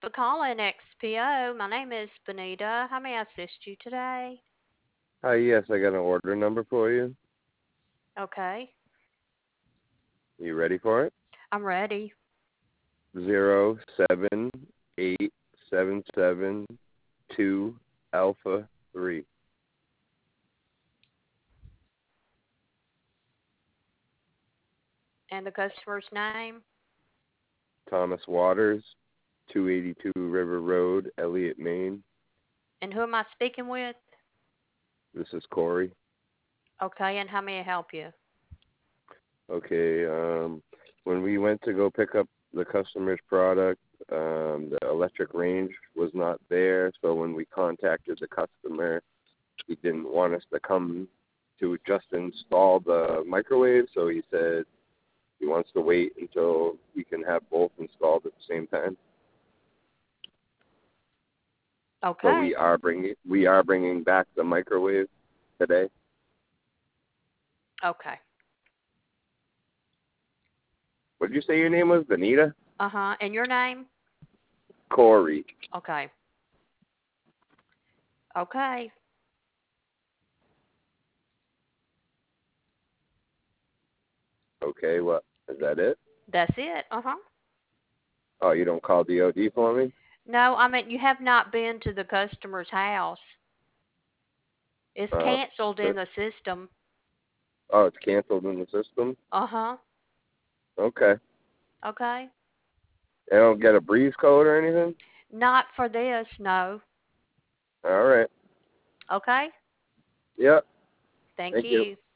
For calling XPO. My name is Benita. How may I assist you today? Hi, yes, I got an order number for you. Okay, You ready for it? I'm ready. 07877 Alpha 3. And the customer's name? Thomas Waters, 282 River Road, Elliott, Maine. And who am I speaking with? This is Corey. Okay, and how may I help you? Okay, when we went to go pick up the customer's product, the electric range was not there. So when we contacted the customer, he didn't want us to come to just install the microwave. So he said he wants to wait until we can have both installed at the same time. So Okay, we are bringing back the microwave today. okay. What did you say your name was? Benita? Uh-huh, and your name? Corey. Okay, okay. Okay, what is that it? That's it, uh-huh. Oh, you don't call DOD for me? No, I mean, you have not been to the customer's house. It's Uh, canceled in but, the system. oh, it's canceled in the system. Uh-huh, Okay. okay. They don't get a breeze code or anything. Not for this, no. All right. Okay, Yep. thank Thank you. you.